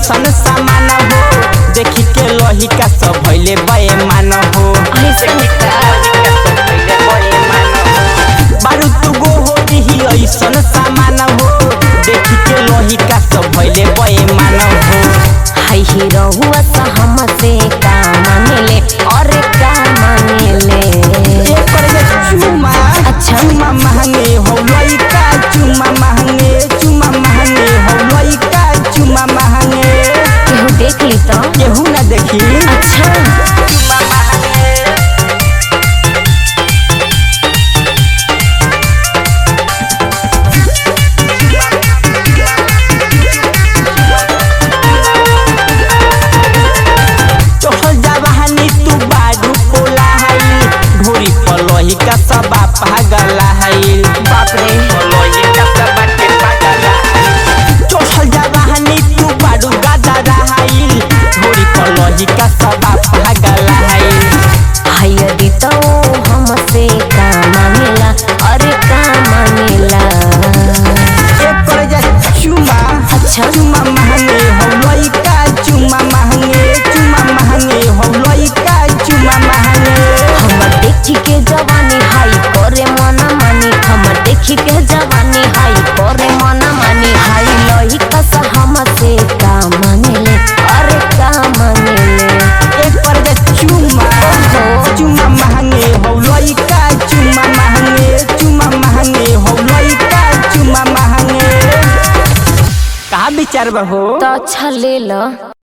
ऐसन सामान हो देखी के लहिका सब भइले बेईमान हो बारू तू गो हो रही ऐसन सामान हो देखी के लहिका सब भइले बेईमान हो हाय हीरो हुआ सा हमसे का मांगेले और का मांगेले एक करे चुमा अच्छा चुमा महंगे हो लइका चुमा महंगे हो लइका चुमा महंगे केहू देख ली तो केहू ना देखी अच्छा चुमा महंगे लहिका सब पागल है बाप रे लहिका सब बाटे पागल है चोहल जवानी तू बाडू गादा रहाइल घोड़ी पर लहिका सब पागल है हाय दी तो हमसे का मांगेला अरे का मांगेला एक कर जा चुमा अच्छा चुमा महंगे हो लइका चुमा महंगे हो लइका चुमा महंगे हमर देखी के जवानी हाई करे मना मानी हमर देखी के जवानी हाई करे मना मानी हाई लहिका सा हमसे का मांगेले अरे का मांगेले एक पर जा चुमा महंगे हो लइका चुमा महंगे हो लइका चुमा महंगे कहाँ विचार बा हो तो अच्छा ले लो।